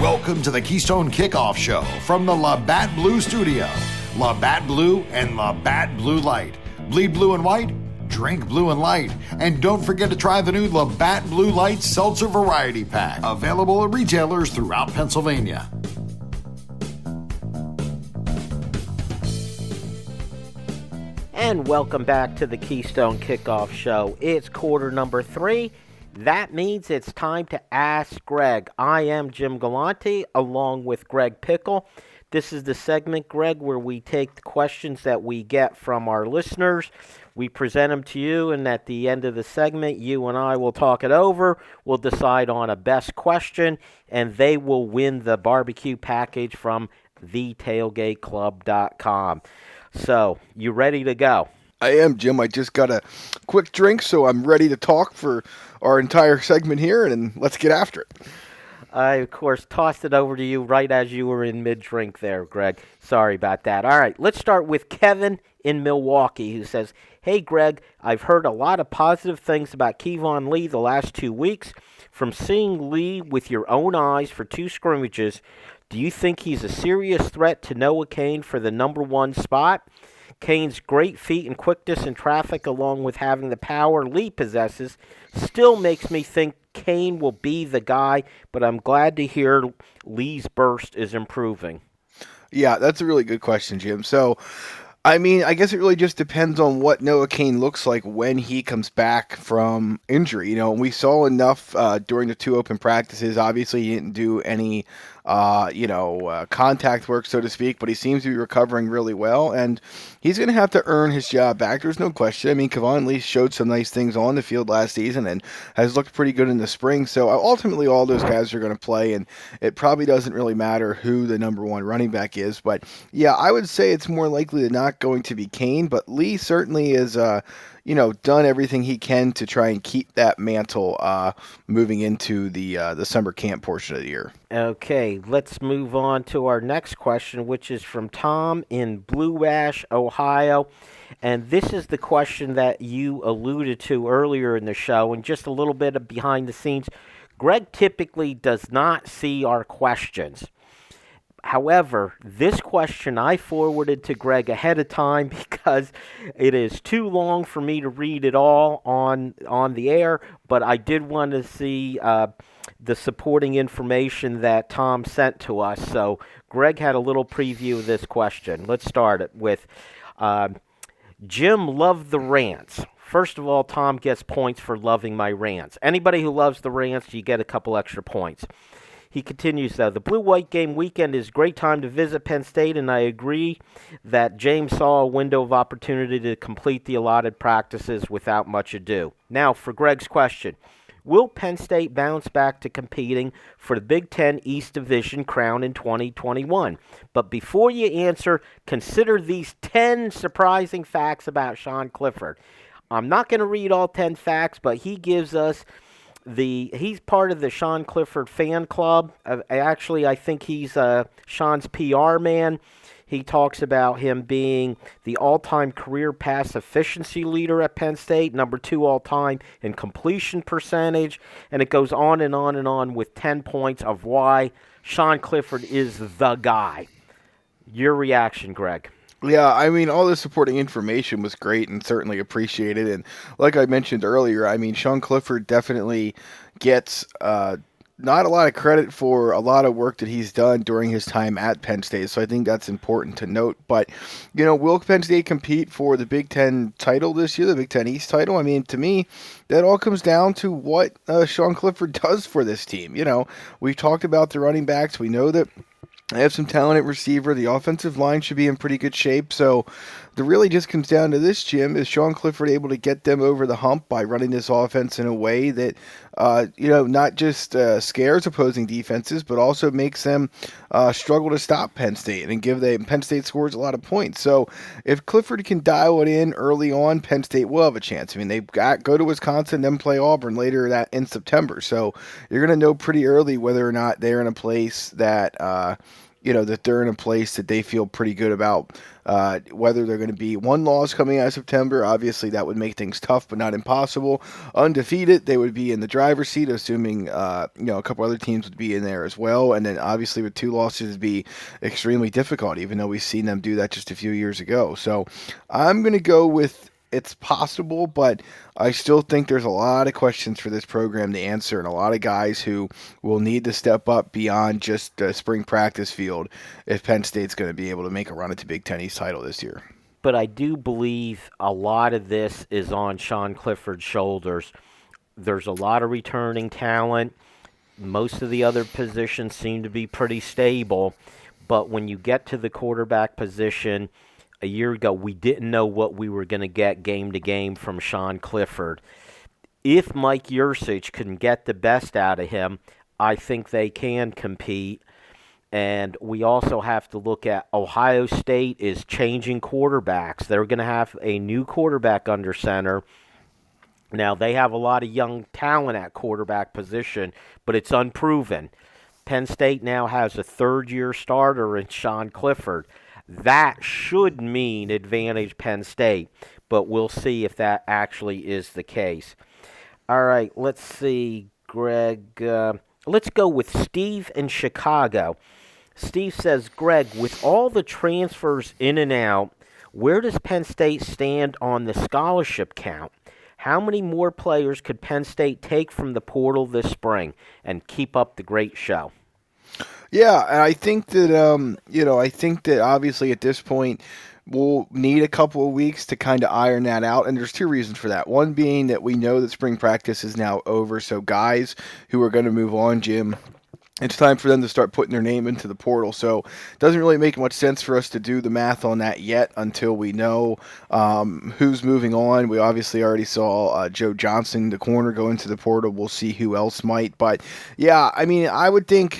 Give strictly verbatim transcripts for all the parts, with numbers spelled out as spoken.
Welcome to the Keystone Kickoff Show from the Labatt Blue Studio. Labatt Blue and Labatt Blue Light. Bleed blue and white, drink blue and light. And don't forget to try the new Labatt Blue Light Seltzer Variety Pack. Available at retailers throughout Pennsylvania. And welcome back to the Keystone Kickoff Show. It's quarter number three. That means it's time to ask Greg. I am Jim Galante along with Greg Pickle. This is the segment, Greg, where we take the questions that we get from our listeners. We present them to you, and at the end of the segment, you and I will talk it over. We'll decide on a best question, and they will win the barbecue package from the tailgate club dot com. So, you ready to go? I am, Jim. I just got a quick drink, so I'm ready to talk for our entire segment here, and let's get after it. I, of course, tossed it over to you right as you were in mid-drink there, Greg. Sorry about that. All right, let's start with Kevin in Milwaukee, who says, "Hey, Greg, I've heard a lot of positive things about Kevon Lee the last two weeks. From seeing Lee with your own eyes for two scrimmages, do you think he's a serious threat to Noah Cain for the number one spot? Cain's great feet and quickness in traffic, along with having the power Lee possesses, still makes me think Cain will be the guy, but I'm glad to hear Lee's burst is improving." Yeah, that's a really good question, Jim. So, I mean, I guess it really just depends on what Noah Cain looks like when he comes back from injury. You know, we saw enough uh, during the two open practices. Obviously, he didn't do any, uh, you know, uh, contact work, so to speak, but he seems to be recovering really well, and he's going to have to earn his job back. There's no question. I mean, Kevon Lee showed some nice things on the field last season and has looked pretty good in the spring, so ultimately all those guys are going to play, and it probably doesn't really matter who the number one running back is, but yeah, I would say it's more likely than not going to be Cain, but Lee certainly is, uh, you know, done everything he can to try and keep that mantle uh, moving into the uh, the summer camp portion of the year. Okay, let's move on to our next question, which is from Tom in Blue Ash, Ohio. And this is the question that you alluded to earlier in the show, and just a little bit of behind the scenes. Greg typically does not see our questions. However, this question I forwarded to Greg ahead of time because it is too long for me to read it all on on the air, but I did want to see uh, the supporting information that Tom sent to us. So Greg had a little preview of this question. Let's start it with uh, Jim loved the rants. First of all, Tom gets points for loving my rants. Anybody who loves the rants, you get a couple extra points. He continues, though, the Blue-White game weekend is a great time to visit Penn State, and I agree that James saw a window of opportunity to complete the allotted practices without much ado. Now, for Greg's question, will Penn State bounce back to competing for the Big Ten East Division crown in twenty twenty-one? But before you answer, consider these ten surprising facts about Sean Clifford. I'm not going to read all ten facts, but he gives us The he's part of the Sean Clifford fan club. Uh, actually, I think he's uh, Sean's P R man. He talks about him being the all-time career pass efficiency leader at Penn State, number two all-time in completion percentage, and it goes on and on and on with ten points of why Sean Clifford is the guy. Your reaction, Greg? Yeah, I mean, all the supporting information was great and certainly appreciated. And like I mentioned earlier, I mean, Sean Clifford definitely gets uh, not a lot of credit for a lot of work that he's done during his time at Penn State. So I think that's important to note. But, you know, will Penn State compete for the Big Ten title this year, the Big Ten East title? I mean, to me, that all comes down to what uh, Sean Clifford does for this team. You know, we've talked about the running backs. We know that they have some talent at receiver. The offensive line should be in pretty good shape. So it really just comes down to this, Jim. Is Sean Clifford able to get them over the hump by running this offense in a way that, uh, you know, not just uh, scares opposing defenses, but also makes them uh, struggle to stop Penn State and give them Penn State scores a lot of points. So if Clifford can dial it in early on, Penn State will have a chance. I mean, they've got go to Wisconsin, then play Auburn later that in September. So you're going to know pretty early whether or not they're in a place that, uh, you know, that they're in a place that they feel pretty good about. Uh, whether they're going to be one loss coming out of September, obviously that would make things tough, but not impossible. Undefeated, they would be in the driver's seat, assuming uh, you know a couple other teams would be in there as well. And then obviously with two losses, it'd be extremely difficult, even though we've seen them do that just a few years ago. So I'm going to go with it's possible, but I still think there's a lot of questions for this program to answer, and a lot of guys who will need to step up beyond just a spring practice field if Penn State's going to be able to make a run at the Big Ten East title this year. But I do believe a lot of this is on Sean Clifford's shoulders. There's a lot of returning talent. Most of the other positions seem to be pretty stable, but when you get to the quarterback position, a year ago, we didn't know what we were going to get game to game from Sean Clifford. If Mike Yurcich can get the best out of him, I think they can compete. And we also have to look at Ohio State is changing quarterbacks. They're going to have a new quarterback under center. Now, they have a lot of young talent at quarterback position, but it's unproven. Penn State now has a third-year starter in Sean Clifford. That should mean advantage Penn State, but we'll see if that actually is the case. All right, let's see, Greg. Uh, let's go with Steve in Chicago. Steve says, Greg, with all the transfers in and out, where does Penn State stand on the scholarship count? How many more players could Penn State take from the portal this spring? And keep up the great show. Yeah, and I think that um, you know, I think that obviously at this point we'll need a couple of weeks to kind of iron that out, and there's two reasons for that. One being that we know that spring practice is now over, so guys who are going to move on, Jim, it's time for them to start putting their name into the portal. So it doesn't really make much sense for us to do the math on that yet until we know um, who's moving on. We obviously already saw uh, Joe Johnson, the corner, go into the portal. We'll see who else might. But, yeah, I mean, I would think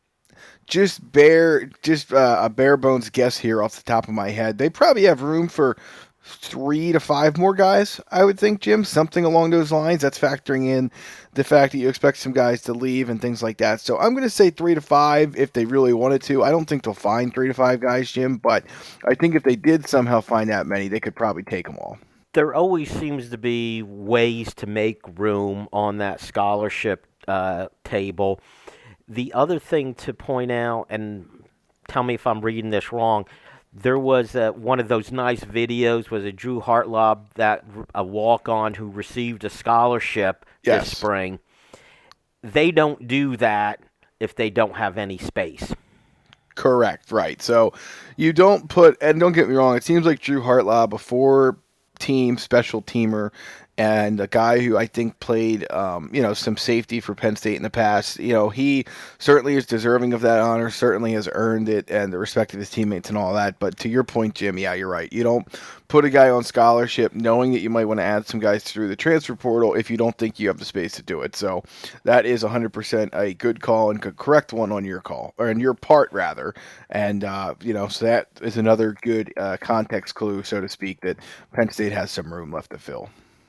just bare, just uh, a bare bones guess here off the top of my head, they probably have room for three to five more guys, I would think, Jim, something along those lines. That's factoring in the fact that you expect some guys to leave and things like that. So I'm going to say three to five if they really wanted to. I don't think they'll find three to five guys, Jim, but I think if they did somehow find that many, they could probably take them all. There always seems to be ways to make room on that scholarship uh, table. The other thing to point out, and tell me if I'm reading this wrong, there was uh, one of those nice videos, was it Drew Hartlob, that a walk-on who received a scholarship yes. this spring. They don't do that if they don't have any space. Correct, right. So you don't put, and don't get me wrong, it seems like Drew Hartlob, a four-team special teamer, and a guy who I think played, um, you know, some safety for Penn State in the past. You know, he certainly is deserving of that honor, certainly has earned it, and the respect of his teammates and all that. But to your point, Jim, yeah, you're right. You don't put a guy on scholarship knowing that you might want to add some guys through the transfer portal if you don't think you have the space to do it. So that is one hundred percent a good call and good, correct one on your call, or on your part, rather. And, uh, you know, so that is another good uh, context clue, so to speak, that Penn State has some room left to fill.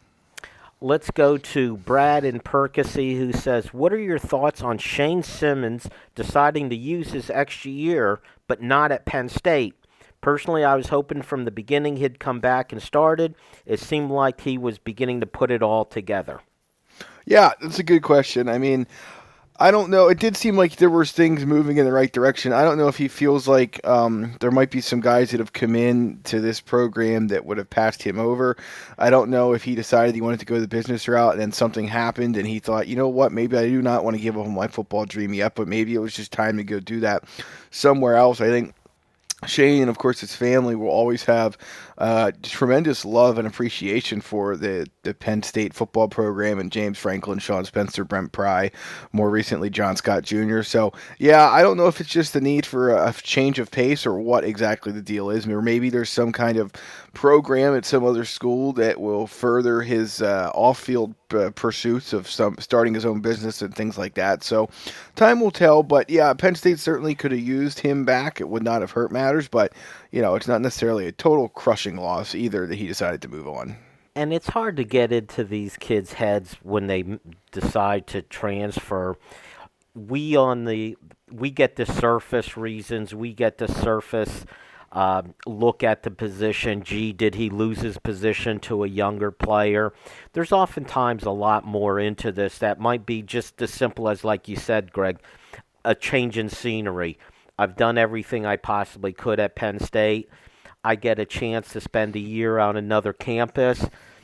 Let's go to Brad in Percy, who says, what are your thoughts on Shane Simmons deciding to use his extra year, but not at Penn State? Personally, I was hoping from the beginning he'd come back and started. It seemed like he was beginning to put it all together. Yeah, that's a good question. I mean, I don't know. It did seem like there was things moving in the right direction. I don't know if he feels like um, there might be some guys that have come in to this program that would have passed him over. I don't know if he decided he wanted to go the business route and then something happened and he thought, you know what, maybe I do not want to give up my football dream yet, but maybe it was just time to go do that somewhere else. I think Shane and, of course, his family will always have uh, tremendous love and appreciation for the, the Penn State football program and James Franklin, Sean Spencer, Brent Pry, more recently John Scott Junior So, yeah, I don't know if it's just the need for a, a change of pace or what exactly the deal is. Or maybe there's some kind of program at some other school that will further his uh, off-field uh, pursuits of some starting his own business and things like that. So, time will tell. But, yeah, Penn State certainly could have used him back. It would not have hurt matters. But, you know, it's not necessarily a total crushing loss either that he decided to move on. And it's hard to get into these kids' heads when they decide to transfer. we on the we get the surface reasons, we get the surface uh, look at the position. Gee, did he lose his position to a younger player? There's oftentimes a lot more into this that might be just as simple as, like you said, Greg, a change in scenery. I've done everything I possibly could at Penn State. I get a chance to spend a year on another campus.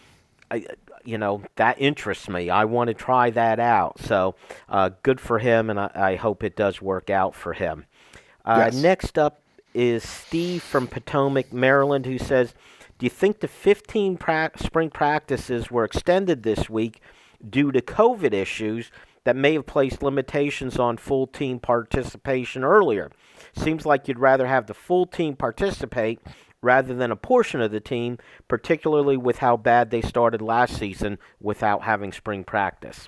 I, you know, that interests me. I want to try that out. So uh, good for him, and I, I hope it does work out for him. Uh, yes. Next up is Steve from Potomac, Maryland, who says, do you think the fifteen pra- spring practices were extended this week due to COVID issues that may have placed limitations on full team participation earlier? Seems like you'd rather have the full team participate rather than a portion of the team, particularly with how bad they started last season without having spring practice.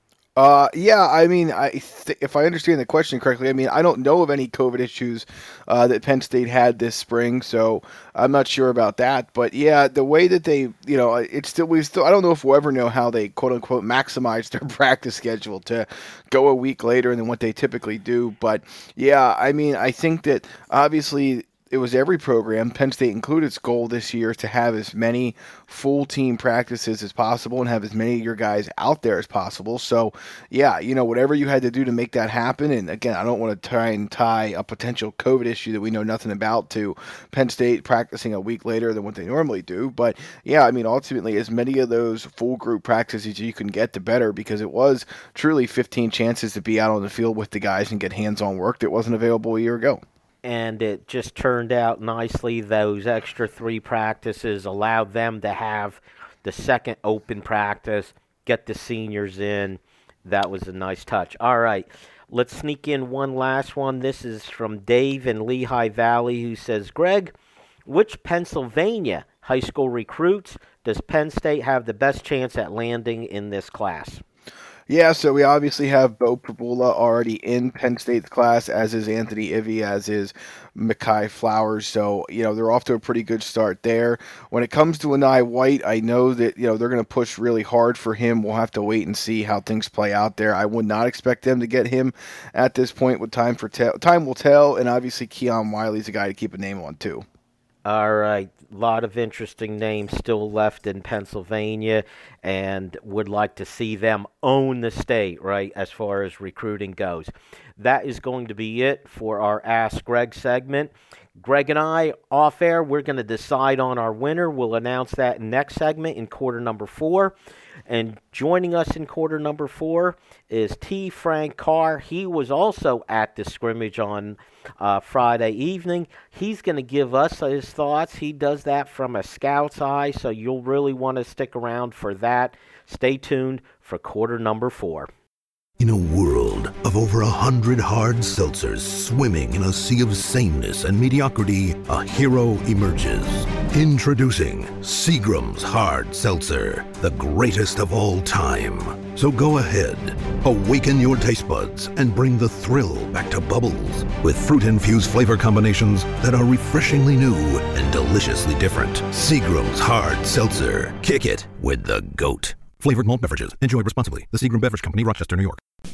Uh, yeah, I mean, I th- if I understand the question correctly, I mean, I don't know of any COVID issues uh, that Penn State had this spring, so I'm not sure about that. But yeah, the way that they, you know, it's still we still I don't know if we'll ever know how they quote unquote maximize their practice schedule to go a week later than what they typically do. But yeah, I mean, I think that obviously it was every program, Penn State included's goal this year to have as many full team practices as possible and have as many of your guys out there as possible. So, yeah, you know, whatever you had to do to make that happen. And again, I don't want to try and tie a potential COVID issue that we know nothing about to Penn State practicing a week later than what they normally do. But yeah, I mean, ultimately, as many of those full group practices you can get, the better, because it was truly fifteen chances to be out on the field with the guys and get hands-on work that wasn't available a year ago. And it just turned out nicely. Those extra three practices allowed them to have the second open practice, get the seniors in. That was a nice touch. All right, let's sneak in one last one. This is from Dave in Lehigh Valley, who says, Greg, which Pennsylvania high school recruits does Penn State have the best chance at landing in this class? Yeah, so we obviously have Bo Prabula already in Penn State's class, as is Anthony Ivey, as is Mekhi Flowers. So, you know, they're off to a pretty good start there. When it comes to Anai White, I know that, you know, they're going to push really hard for him. We'll have to wait and see how things play out there. I would not expect them to get him at this point. With time for te- time will tell, and obviously Keon Wiley's a guy to keep a name on too. All right, a lot of interesting names still left in Pennsylvania, and would like to see them own the state, right, as far as recruiting goes. That is going to be it for our Ask Greg segment. Greg and I, off air, we're going to decide on our winner. We'll announce that next segment in quarter number four. And joining us in quarter number four is T. Frank Carr. He was also at the scrimmage on uh, Friday evening. He's going to give us his thoughts. He does that from a scout's eye, so you'll really want to stick around for that. Stay tuned for quarter number four. In a world of over a hundred hard seltzers swimming in a sea of sameness and mediocrity, a hero emerges. Introducing Seagram's Hard Seltzer, the greatest of all time. So go ahead, awaken your taste buds and bring the thrill back to Bubbles with fruit-infused flavor combinations that are refreshingly new and deliciously different. Seagram's Hard Seltzer. Kick it with the GOAT. Flavored malt beverages. Enjoy responsibly. The Seagram Beverage Company, Rochester, New York.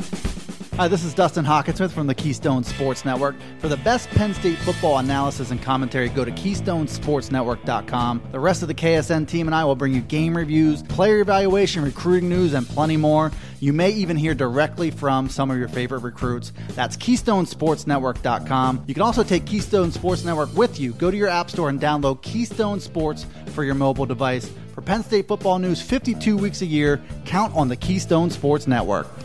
Hi, this is Dustin Hawkinsmith from the Keystone Sports Network. For the best Penn State football analysis and commentary, go to keystone sports network dot com. The rest of the K S N team and I will bring you game reviews, player evaluation, recruiting news, and plenty more. You may even hear directly from some of your favorite recruits. That's keystone sports network dot com. You can also take Keystone Sports Network with you. Go to your app store and download Keystone Sports for your mobile device. For Penn State football news fifty-two weeks a year, count on the Keystone Sports Network.